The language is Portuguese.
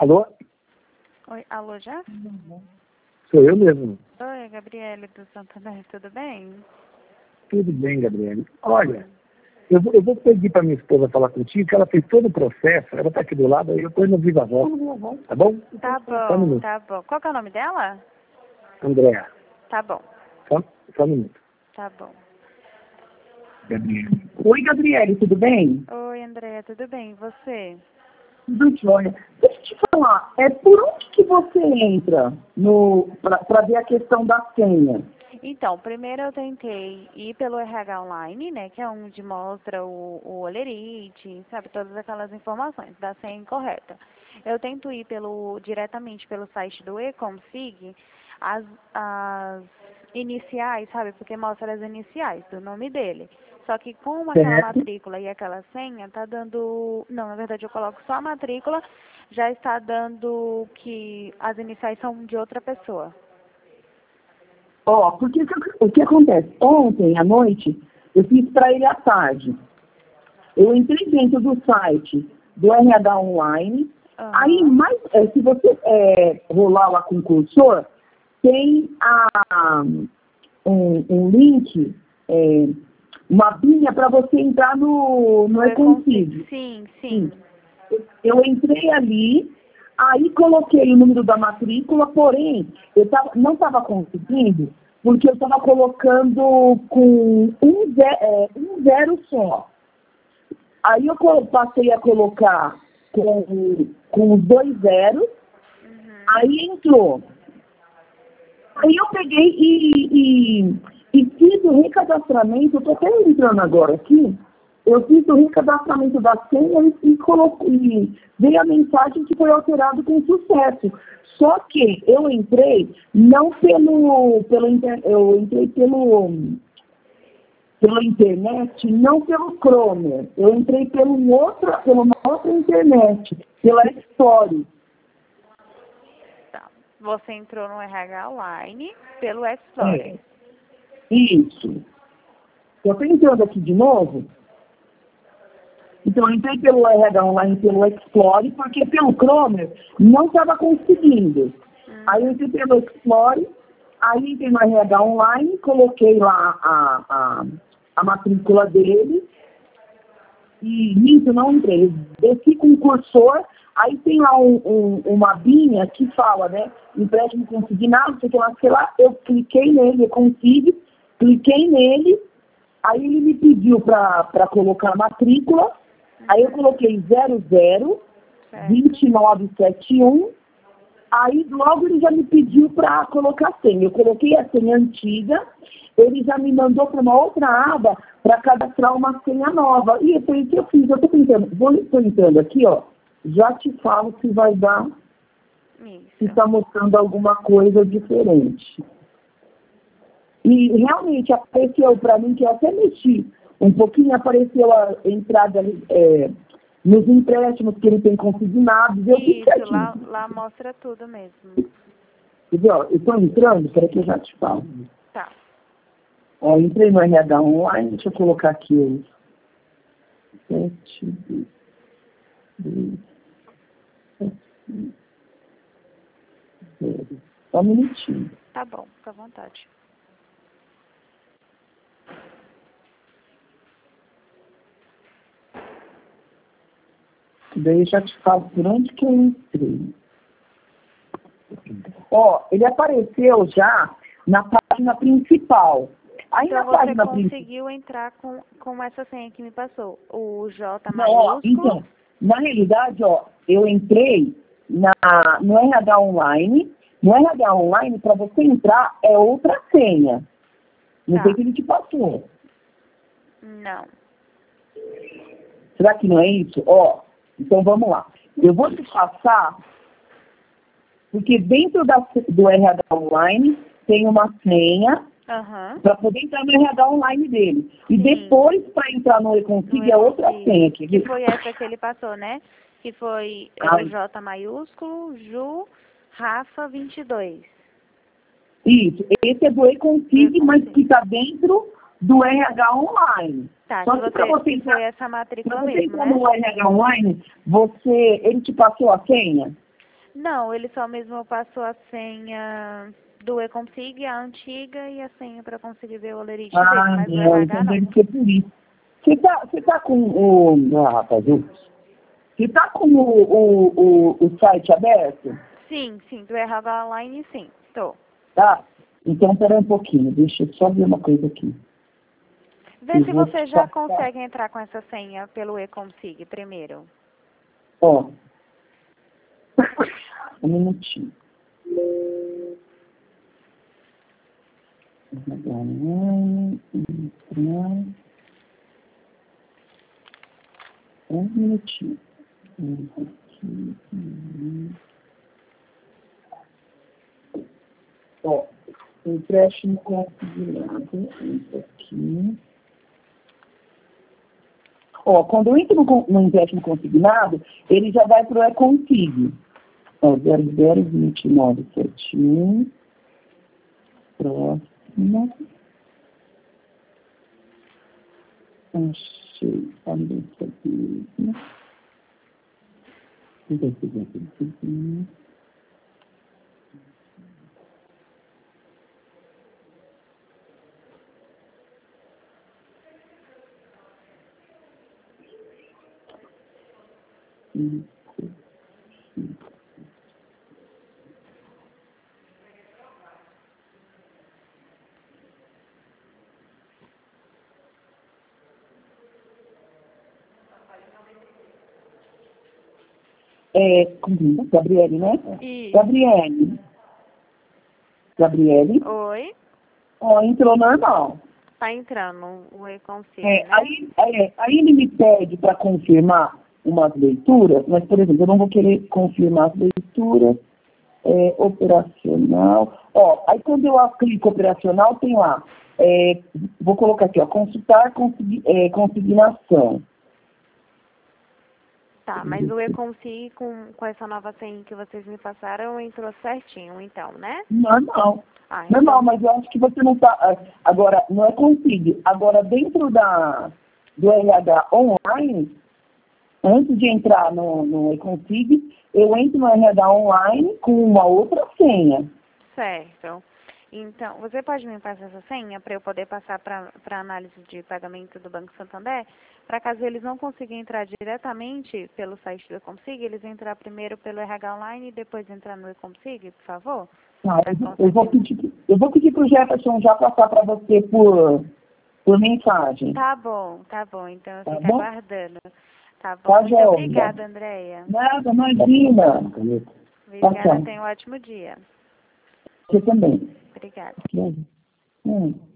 Alô? Oi, alô, já? Sou eu mesmo. Oi, Gabriele do Santander, tudo bem? Tudo bem, Gabriele. Olha, eu vou pedir para minha esposa falar contigo, que ela fez todo o processo, ela está aqui do lado, aí eu estou indo viva voz, tá bom? Tá Só um bom, minuto. tá bom. Qual que é o nome dela? Andréa, Tá bom, só um minuto. tá bom. Gabriele. Oi, Gabriele, tudo bem? Oi, Andréia, tudo bem? E você? Tudo jóia. Deixa eu te falar, por onde que você entra para ver a questão da senha? Então, primeiro eu tentei ir pelo RH Online, né, que é onde mostra o olerite, sabe, todas aquelas informações da senha incorreta. Eu tento ir diretamente pelo site do eConsig, as iniciais, sabe, porque mostra as iniciais do nome dele. Só que com aquela Certo. matrícula e aquela senha, tá dando... Não, na verdade eu coloco só a matrícula, já está dando que as iniciais são de outra pessoa. Porque o que acontece? Ontem à noite, eu fiz para ele à tarde. Eu entrei dentro do site do RH Online. Aham. Aí, se você rolar lá com o cursor, tem um link, uma abinha para você entrar no eConsig. Sim. Eu entrei ali, aí coloquei o número da matrícula, porém, não estava conseguindo, porque eu estava colocando com um zero só. Aí eu passei a colocar com os 2 zeros, aí entrou. Aí eu peguei e fiz o recadastramento, eu estou até entrando agora aqui, eu fiz o recadastramento da senha e veio a mensagem que foi alterado com sucesso. Só que eu entrei não eu entrei pela internet, não pelo Chrome. Eu entrei pela uma outra internet, pela Explorer. Tá. Você entrou no RH Online pelo Explorer. Isso. Eu estou entrando aqui de novo. Então, eu entrei pelo RH Online, pelo Explorer, porque pelo Chrome não estava conseguindo. Aí eu entrei pelo Explorer, aí entrei no RH Online, coloquei lá a matrícula dele, e nisso não entrei. Desci com o cursor, aí tem lá uma abinha que fala, né, empréstimo consignado, sei lá, eu cliquei nele, eu consigo, cliquei nele, aí ele me pediu para colocar a matrícula, aí eu coloquei 002971, aí logo ele já me pediu para colocar a senha. Eu coloquei a senha antiga, ele já me mandou para uma outra aba para cadastrar uma senha nova. E foi isso que eu fiz. Eu estou entrando aqui, ó, já te falo se vai dar, se está mostrando alguma coisa diferente. E realmente apareceu para mim, que eu até mexi um pouquinho, apareceu a entrada nos empréstimos que ele tem consignados. Isso, lá mostra tudo mesmo. Quer ver, ó, eu estou entrando, peraí que eu já te falo. Tá. Ó, entrei no RH Online, deixa eu colocar aqui os 7, 2, 7, 0. Só um minutinho. Tá bom, fica à vontade. Daí eu já te falo por onde que eu entrei. Ó, ele apareceu já na página principal. Aí Então na página você conseguiu entrar com essa senha que me passou, o J Não, ó, maiúsculo. então, na realidade, ó, eu entrei no RH Online. No RH Online, para você entrar, é outra senha. Não sei se ele te passou. Não. Será que não é isso? Ó, então vamos lá. Eu vou te passar, porque dentro do RH Online tem uma senha para poder entrar no RH Online dele. E depois, para entrar no eConsig, é outra senha. Que foi essa que ele passou, né? Que foi o J maiúsculo, Ju, Rafa 22. Isso, esse é do eConsig, mas que está dentro do RH Online. Tá, só que para você foi essa matrícula mesmo, mesmo, né? né? No RH Online, ele te passou a senha? Não, ele só mesmo passou a senha do e-consig, a antiga, e a senha para conseguir ver o olerite dele, mas o RH então não. deve ser por isso. Você tá com o... Ah, rapaz, você tá com o site aberto? Sim, do RH Online, sim, tô. Tá? Então, pera um pouquinho, deixa eu só ver uma coisa aqui. Vê Eu se vou você te já passar. consegue entrar com essa senha pelo e-consig primeiro. Ó, um minutinho. Um minutinho. Ó, empréstimo consignado, isso aqui. Ó, quando eu entro no empréstimo consignado, ele já vai para o e-consig. Ó, 002971. Próximo. Achei a letra dele. Gabriele, né? Isso. Gabriele. Oi? Ó, entrou normal. Tá entrando o e-consig, É, né? aí ele me pede para confirmar umas leituras, mas, por exemplo, eu não vou querer confirmar as leituras. Operacional. Ó, aí quando eu clico operacional, tem lá. Vou colocar aqui, ó, consultar consignação. Tá, mas o e-consig com essa nova senha que vocês me passaram entrou certinho, então, né? Normal. Ah, Normal, então, mas eu acho que você não está. Agora, não é consigo. Agora, dentro do RH online, antes de entrar no e-consig, eu entro no RH online com uma outra senha. certo. Então, você pode me passar essa senha para eu poder passar para análise de pagamento do Banco Santander? Para caso eles não consigam entrar diretamente pelo site do e-consig, eles entrar primeiro pelo RH online e depois entrar no e-consig, por favor? Ah, eu vou pedir para o Jefferson já passar para você por mensagem. Tá bom. Então eu Tá fico bom? aguardando. Tá bom. Tá, Muito joia. obrigada, Andréia. Nada, imagina. Obrigada, tenha um ótimo dia. Você também. Obrigada.